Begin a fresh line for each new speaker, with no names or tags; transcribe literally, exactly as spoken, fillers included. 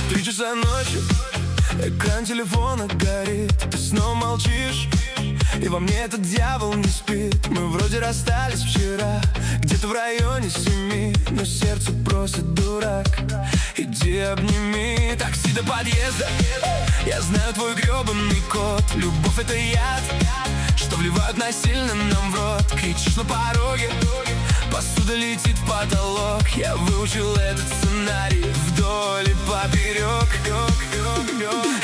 Три часа ночи, экран телефона горит, ты снова молчишь, и во мне этот дьявол не спит. Мы вроде расстались вчера, где-то в районе семи, но сердце просит: дурак, иди обними. Такси до подъезда, я знаю твой гребаный код. Любовь — это яд, что вливают насильно нам в рот. Кричишь на пороге, посуда летит в потолок. Я выучил этот сценарий вдоль и поперек.